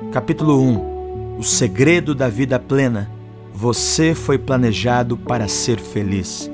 Capítulo 1. O segredo da vida plena. Você foi planejado para ser feliz.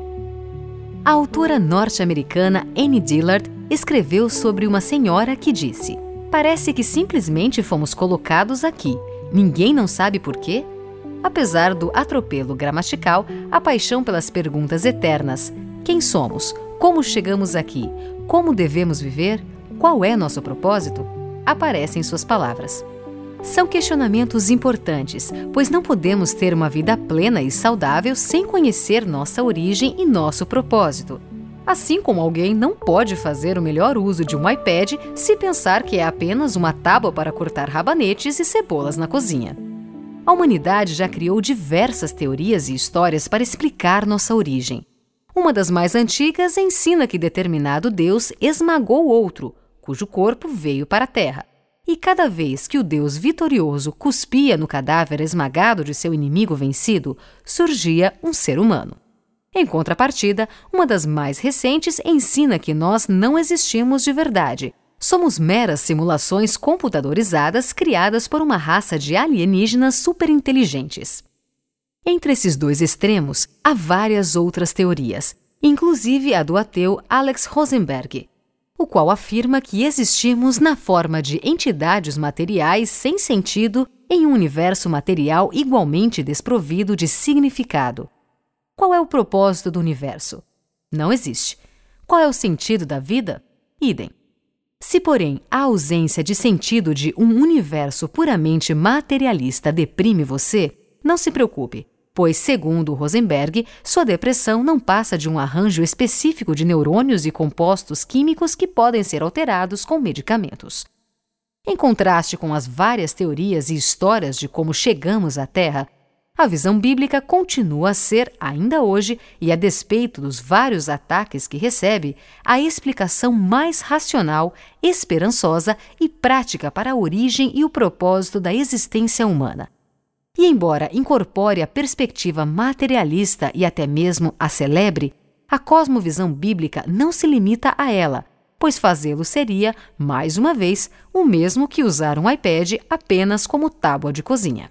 A autora norte-americana Annie Dillard escreveu sobre uma senhora que disse: "Parece que simplesmente fomos colocados aqui. Ninguém não sabe por quê?" Apesar do atropelo gramatical, a paixão pelas perguntas eternas: quem somos? Como chegamos aqui? Como devemos viver? Qual é nosso propósito? Aparece em suas palavras. São questionamentos importantes, pois não podemos ter uma vida plena e saudável sem conhecer nossa origem e nosso propósito. Assim como alguém não pode fazer o melhor uso de um iPad se pensar que é apenas uma tábua para cortar rabanetes e cebolas na cozinha. A humanidade já criou diversas teorias e histórias para explicar nossa origem. Uma das mais antigas ensina que determinado Deus esmagou outro, cujo corpo veio para a Terra. E cada vez que o Deus vitorioso cuspia no cadáver esmagado de seu inimigo vencido, surgia um ser humano. Em contrapartida, uma das mais recentes ensina que nós não existimos de verdade. Somos meras simulações computadorizadas criadas por uma raça de alienígenas superinteligentes. Entre esses dois extremos, há várias outras teorias, inclusive a do ateu Alex Rosenberg, o qual afirma que existimos na forma de entidades materiais sem sentido em um universo material igualmente desprovido de significado. Qual é o propósito do universo? Não existe. Qual é o sentido da vida? Idem. Se, porém, a ausência de sentido de um universo puramente materialista deprime você, não se preocupe, pois, segundo Rosenberg, sua depressão não passa de um arranjo específico de neurônios e compostos químicos que podem ser alterados com medicamentos. Em contraste com as várias teorias e histórias de como chegamos à Terra, a visão bíblica continua a ser, ainda hoje, e a despeito dos vários ataques que recebe, a explicação mais racional, esperançosa e prática para a origem e o propósito da existência humana. E embora incorpore a perspectiva materialista e até mesmo a celebre, a cosmovisão bíblica não se limita a ela, pois fazê-lo seria, mais uma vez, o mesmo que usar um iPad apenas como tábua de cozinha.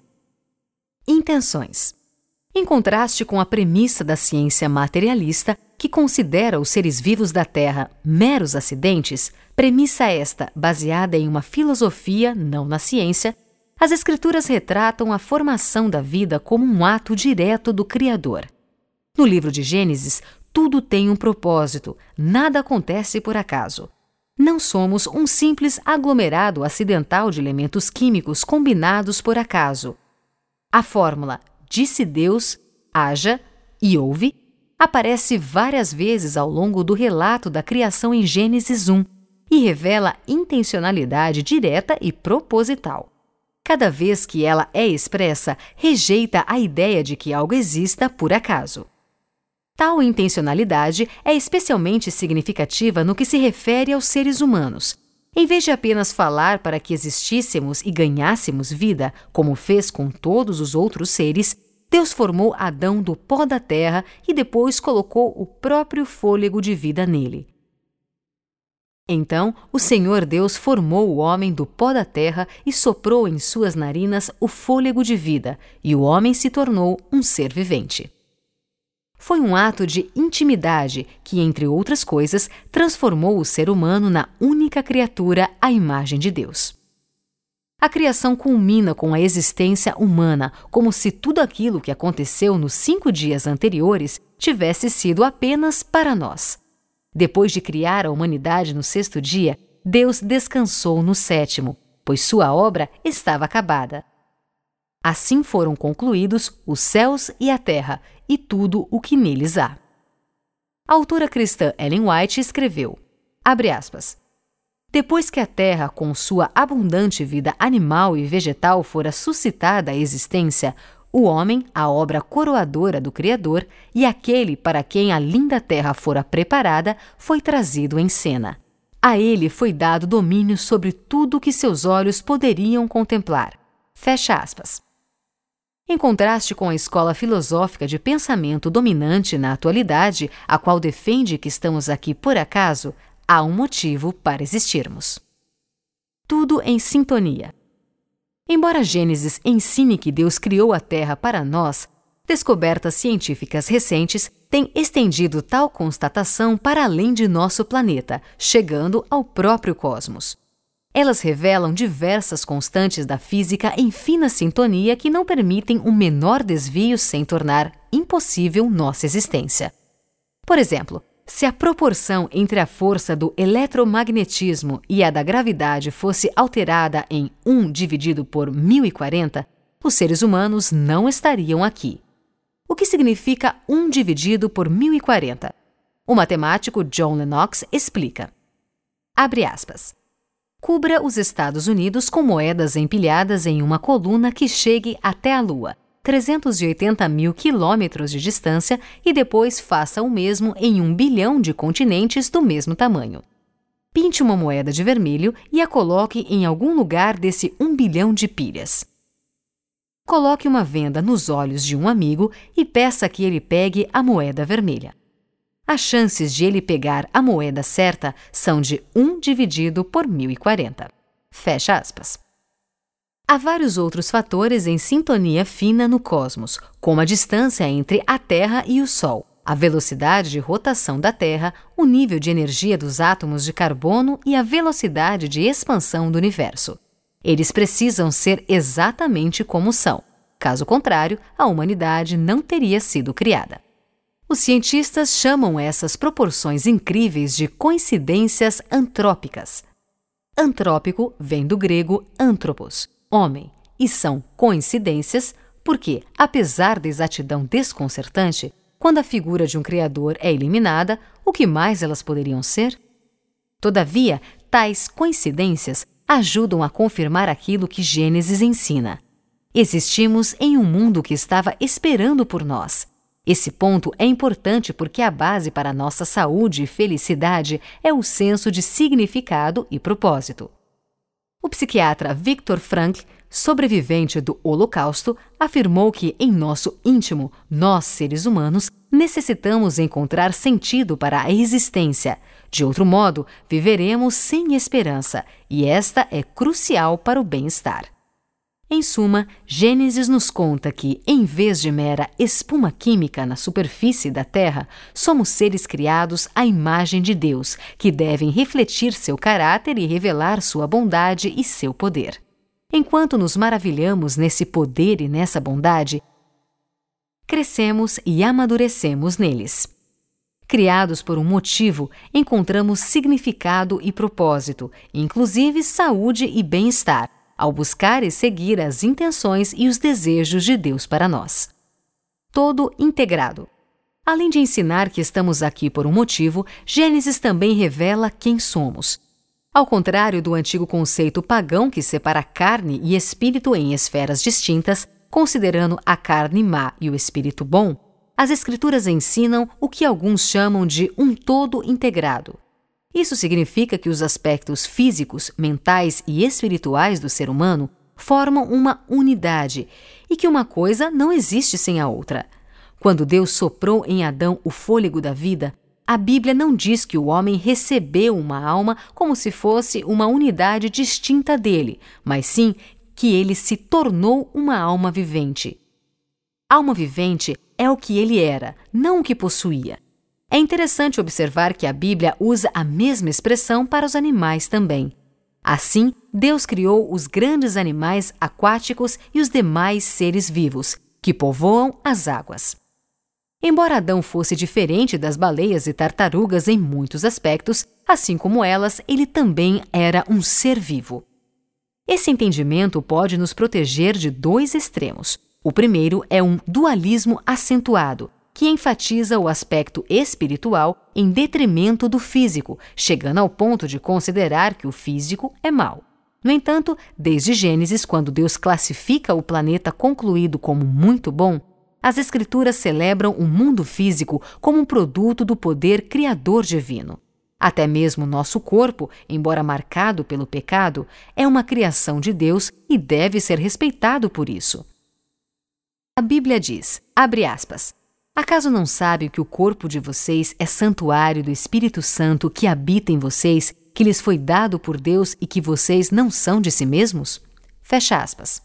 Intenções. Em contraste com a premissa da ciência materialista, que considera os seres vivos da Terra meros acidentes, premissa esta baseada em uma filosofia, não na ciência, as Escrituras retratam a formação da vida como um ato direto do Criador. No livro de Gênesis, tudo tem um propósito, nada acontece por acaso. Não somos um simples aglomerado acidental de elementos químicos combinados por acaso. A fórmula "disse Deus, haja e houve" aparece várias vezes ao longo do relato da criação em Gênesis 1 e revela intencionalidade direta e proposital. Cada vez que ela é expressa, rejeita a ideia de que algo exista por acaso. Tal intencionalidade é especialmente significativa no que se refere aos seres humanos. Em vez de apenas falar para que existíssemos e ganhássemos vida, como fez com todos os outros seres, Deus formou Adão do pó da terra e depois colocou o próprio fôlego de vida nele. Então, o Senhor Deus formou o homem do pó da terra e soprou em suas narinas o fôlego de vida, e o homem se tornou um ser vivente. Foi um ato de intimidade que, entre outras coisas, transformou o ser humano na única criatura à imagem de Deus. A criação culmina com a existência humana, como se tudo aquilo que aconteceu nos 5 dias anteriores tivesse sido apenas para nós. Depois de criar a humanidade no 6º dia, Deus descansou no 7º, pois sua obra estava acabada. Assim foram concluídos os céus e a terra, e tudo o que neles há. A autora cristã Ellen White escreveu, abre aspas, "Depois que a terra, com sua abundante vida animal e vegetal, fora suscitada à existência, o homem, a obra coroadora do Criador, e aquele para quem a linda terra fora preparada, foi trazido em cena. A ele foi dado domínio sobre tudo que seus olhos poderiam contemplar." Fecha aspas. Em contraste com a escola filosófica de pensamento dominante na atualidade, a qual defende que estamos aqui por acaso, há um motivo para existirmos. Tudo em sintonia. Embora Gênesis ensine que Deus criou a Terra para nós, descobertas científicas recentes têm estendido tal constatação para além de nosso planeta, chegando ao próprio cosmos. Elas revelam diversas constantes da física em fina sintonia que não permitem um menor desvio sem tornar impossível nossa existência. Por exemplo, se a proporção entre a força do eletromagnetismo e a da gravidade fosse alterada em 1 dividido por 1040, os seres humanos não estariam aqui. O que significa 1 dividido por 1040? O matemático John Lennox explica. Abre aspas. Cubra os Estados Unidos com moedas empilhadas em uma coluna que chegue até a Lua, 380 mil quilômetros de distância, e depois faça o mesmo em 1 bilhão de continentes do mesmo tamanho. Pinte uma moeda de vermelho e a coloque em algum lugar desse 1 bilhão de pilhas. Coloque uma venda nos olhos de um amigo e peça que ele pegue a moeda vermelha. As chances de ele pegar a moeda certa são de 1 dividido por 1040. Fecha aspas. Há vários outros fatores em sintonia fina no cosmos, como a distância entre a Terra e o Sol, a velocidade de rotação da Terra, o nível de energia dos átomos de carbono e a velocidade de expansão do universo. Eles precisam ser exatamente como são. Caso contrário, a humanidade não teria sido criada. Os cientistas chamam essas proporções incríveis de coincidências antrópicas. Antrópico vem do grego anthropos, homem, e são coincidências porque, apesar da exatidão desconcertante, quando a figura de um criador é eliminada, o que mais elas poderiam ser? Todavia, tais coincidências ajudam a confirmar aquilo que Gênesis ensina. Existimos em um mundo que estava esperando por nós. Esse ponto é importante porque a base para a nossa saúde e felicidade é o senso de significado e propósito. O psiquiatra Viktor Frankl, sobrevivente do Holocausto, afirmou que, em nosso íntimo, nós, seres humanos, necessitamos encontrar sentido para a existência. De outro modo, viveremos sem esperança, e esta é crucial para o bem-estar. Em suma, Gênesis nos conta que, em vez de mera espuma química na superfície da Terra, somos seres criados à imagem de Deus, que devem refletir seu caráter e revelar sua bondade e seu poder. Enquanto nos maravilhamos nesse poder e nessa bondade, crescemos e amadurecemos neles. Criados por um motivo, encontramos significado e propósito, inclusive saúde e bem-estar, ao buscar e seguir as intenções e os desejos de Deus para nós. Todo integrado. Além de ensinar que estamos aqui por um motivo, Gênesis também revela quem somos. Ao contrário do antigo conceito pagão que separa carne e espírito em esferas distintas, considerando a carne má e o espírito bom, as Escrituras ensinam o que alguns chamam de um todo integrado. Isso significa que os aspectos físicos, mentais e espirituais do ser humano formam uma unidade e que uma coisa não existe sem a outra. Quando Deus soprou em Adão o fôlego da vida, a Bíblia não diz que o homem recebeu uma alma como se fosse uma unidade distinta dele, mas sim que ele se tornou uma alma vivente. Alma vivente é o que ele era, não o que possuía. É interessante observar que a Bíblia usa a mesma expressão para os animais também. Assim, Deus criou os grandes animais aquáticos e os demais seres vivos, que povoam as águas. Embora Adão fosse diferente das baleias e tartarugas em muitos aspectos, assim como elas, ele também era um ser vivo. Esse entendimento pode nos proteger de dois extremos. O primeiro é um dualismo acentuado, que enfatiza o aspecto espiritual em detrimento do físico, chegando ao ponto de considerar que o físico é mau. No entanto, desde Gênesis, quando Deus classifica o planeta concluído como muito bom, as Escrituras celebram o mundo físico como um produto do poder criador divino. Até mesmo nosso corpo, embora marcado pelo pecado, é uma criação de Deus e deve ser respeitado por isso. A Bíblia diz, abre aspas, acaso não sabe que o corpo de vocês é santuário do Espírito Santo que habita em vocês, que lhes foi dado por Deus e que vocês não são de si mesmos? Fecha aspas.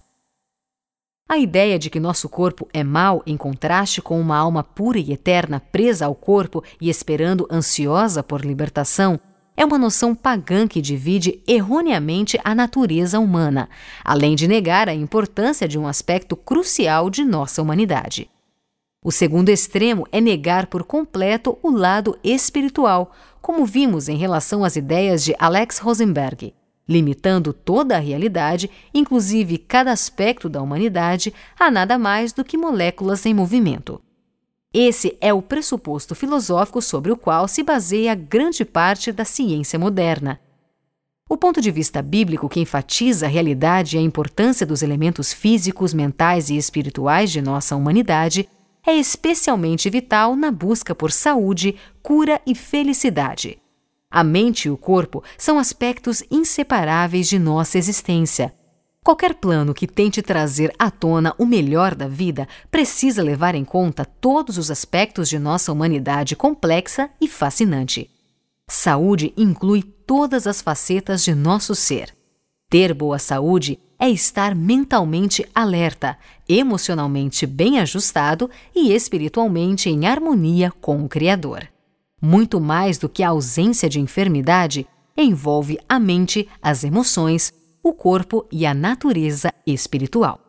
A ideia de que nosso corpo é mau em contraste com uma alma pura e eterna presa ao corpo e esperando ansiosa por libertação é uma noção pagã que divide erroneamente a natureza humana, além de negar a importância de um aspecto crucial de nossa humanidade. O segundo extremo é negar por completo o lado espiritual, como vimos em relação às ideias de Alex Rosenberg, limitando toda a realidade, inclusive cada aspecto da humanidade, a nada mais do que moléculas em movimento. Esse é o pressuposto filosófico sobre o qual se baseia grande parte da ciência moderna. O ponto de vista bíblico que enfatiza a realidade e a importância dos elementos físicos, mentais e espirituais de nossa humanidade é especialmente vital na busca por saúde, cura e felicidade. A mente e o corpo são aspectos inseparáveis de nossa existência. Qualquer plano que tente trazer à tona o melhor da vida precisa levar em conta todos os aspectos de nossa humanidade complexa e fascinante. Saúde inclui todas as facetas de nosso ser. Ter boa saúde é estar mentalmente alerta, emocionalmente bem ajustado e espiritualmente em harmonia com o Criador. Muito mais do que a ausência de enfermidade, envolve a mente, as emoções, o corpo e a natureza espiritual.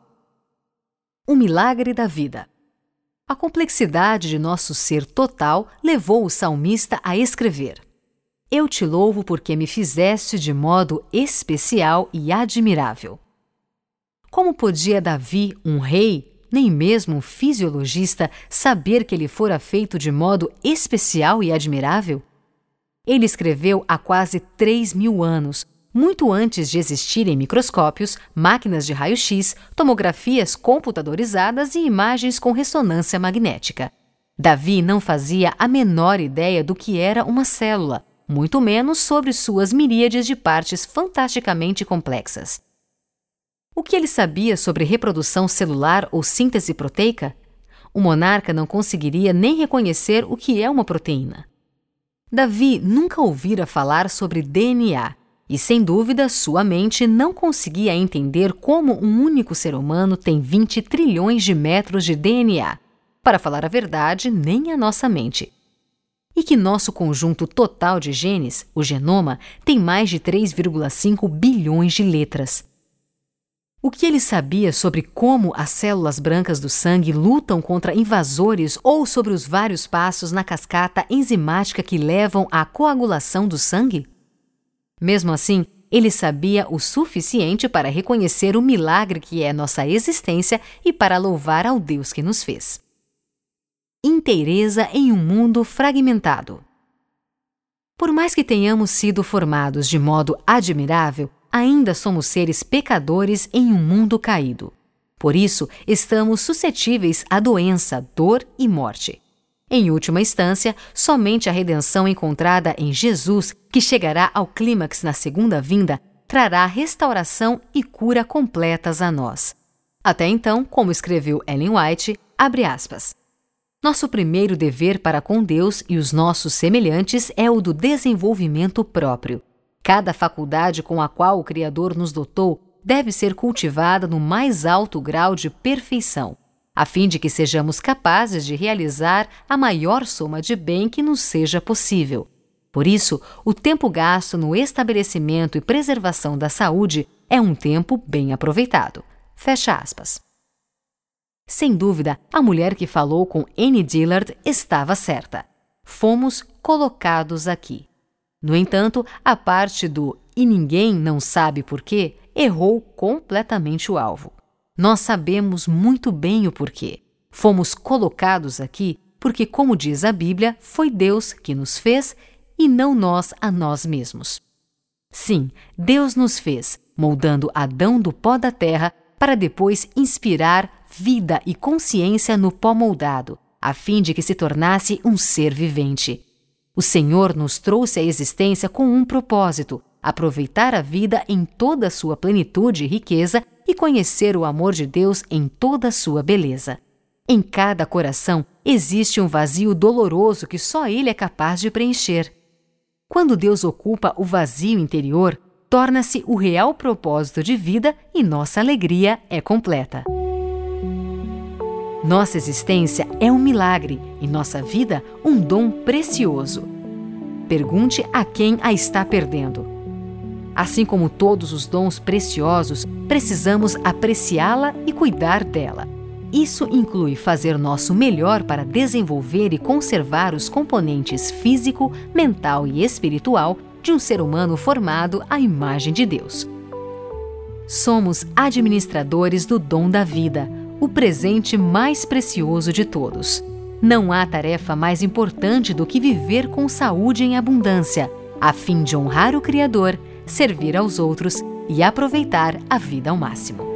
O milagre da vida. A complexidade de nosso ser total levou o salmista a escrever: Eu te louvo porque me fizeste de modo especial e admirável. Como podia Davi, um rei, nem mesmo um fisiologista, saber que ele fora feito de modo especial e admirável? Ele escreveu há quase 3.000 anos, muito antes de existirem microscópios, máquinas de raio-x, tomografias computadorizadas e imagens com ressonância magnética. Davi não fazia a menor ideia do que era uma célula, muito menos sobre suas miríades de partes fantasticamente complexas. O que ele sabia sobre reprodução celular ou síntese proteica? O monarca não conseguiria nem reconhecer o que é uma proteína. Davi nunca ouvira falar sobre DNA e, sem dúvida, sua mente não conseguia entender como um único ser humano tem 20 trilhões de metros de DNA. Para falar a verdade, nem a nossa mente. E que nosso conjunto total de genes, o genoma, tem mais de 3,5 bilhões de letras. O que ele sabia sobre como as células brancas do sangue lutam contra invasores ou sobre os vários passos na cascata enzimática que levam à coagulação do sangue? Mesmo assim, ele sabia o suficiente para reconhecer o milagre que é nossa existência e para louvar ao Deus que nos fez. Inteireza em um mundo fragmentado. Por mais que tenhamos sido formados de modo admirável, ainda somos seres pecadores em um mundo caído. Por isso, estamos suscetíveis à doença, dor e morte. Em última instância, somente a redenção encontrada em Jesus, que chegará ao clímax na segunda vinda, trará restauração e cura completas a nós. Até então, como escreveu Ellen White, abre aspas, nosso primeiro dever para com Deus e os nossos semelhantes é o do desenvolvimento próprio. Cada faculdade com a qual o Criador nos dotou deve ser cultivada no mais alto grau de perfeição, a fim de que sejamos capazes de realizar a maior soma de bem que nos seja possível. Por isso, o tempo gasto no estabelecimento e preservação da saúde é um tempo bem aproveitado. Fecha aspas. Sem dúvida, a mulher que falou com Annie Dillard estava certa. Fomos colocados aqui. No entanto, a parte do "e ninguém não sabe por quê" errou completamente o alvo. Nós sabemos muito bem o porquê. Fomos colocados aqui porque, como diz a Bíblia, foi Deus que nos fez e não nós a nós mesmos. Sim, Deus nos fez, moldando Adão do pó da terra para depois inspirar vida e consciência no pó moldado, a fim de que se tornasse um ser vivente. O Senhor nos trouxe à existência com um propósito: aproveitar a vida em toda a sua plenitude e riqueza e conhecer o amor de Deus em toda a sua beleza. Em cada coração existe um vazio doloroso que só Ele é capaz de preencher. Quando Deus ocupa o vazio interior, torna-se o real propósito de vida e nossa alegria é completa. Nossa existência é um milagre e nossa vida um dom precioso. Pergunte a quem a está perdendo. Assim como todos os dons preciosos, precisamos apreciá-la e cuidar dela. Isso inclui fazer nosso melhor para desenvolver e conservar os componentes físico, mental e espiritual de um ser humano formado à imagem de Deus. Somos administradores do dom da vida, o presente mais precioso de todos. Não há tarefa mais importante do que viver com saúde em abundância, a fim de honrar o Criador, servir aos outros e aproveitar a vida ao máximo.